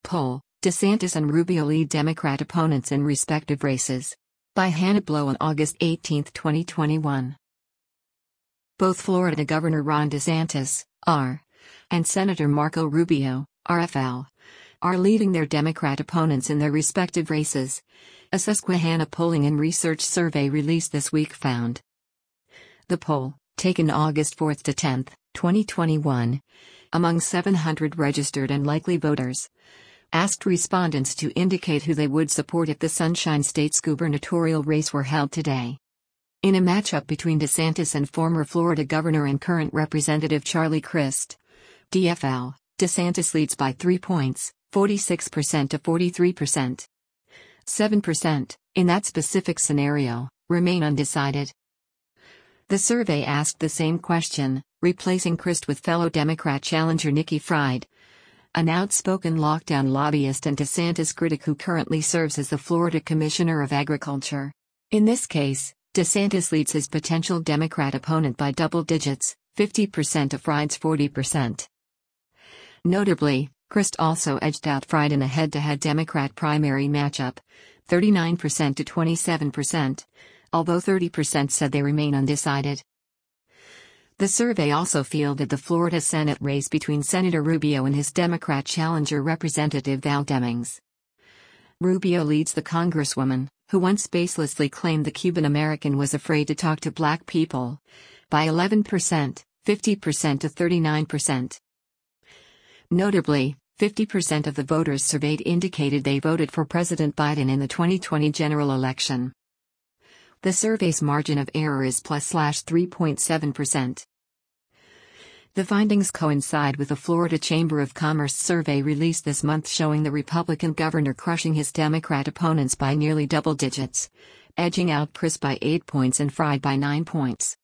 Poll: DeSantis and Rubio lead Democrat opponents in respective races. By Hannah Blow on August 18, 2021. Both Florida Governor Ron DeSantis, R., and Senator Marco Rubio, RFL, are leading their Democrat opponents in their respective races. A Susquehanna polling and research survey released this week found. The poll, taken August 4 to 10, 2021, among 700 registered and likely voters, asked respondents to indicate who they would support if the Sunshine State's gubernatorial race were held today. In a matchup between DeSantis and former Florida Governor and current Representative Charlie Crist, DFL, DeSantis leads by 3 points, 46% to 43%. 7%, in that specific scenario, remain undecided. The survey asked the same question, replacing Crist with fellow Democrat challenger Nikki Fried, an outspoken lockdown lobbyist and DeSantis critic who currently serves as the Florida Commissioner of Agriculture. In this case, DeSantis leads his potential Democrat opponent by double digits, 50% to Fried's 40%. Notably, Crist also edged out Fried in a head-to-head Democrat primary matchup, 39% to 27%, although 30% said they remain undecided. The survey also fielded the Florida Senate race between Senator Rubio and his Democrat challenger Representative Val Demings. Rubio leads the Congresswoman, who once baselessly claimed the Cuban American was afraid to talk to black people, by 11%, 50% to 39%. Notably, 50% of the voters surveyed indicated they voted for President Biden in the 2020 general election. The survey's margin of error is +3.7%. The findings coincide with a Florida Chamber of Commerce survey released this month showing the Republican governor crushing his Democrat opponents by nearly double digits, edging out Crist by 8 points and Fried by 9 points.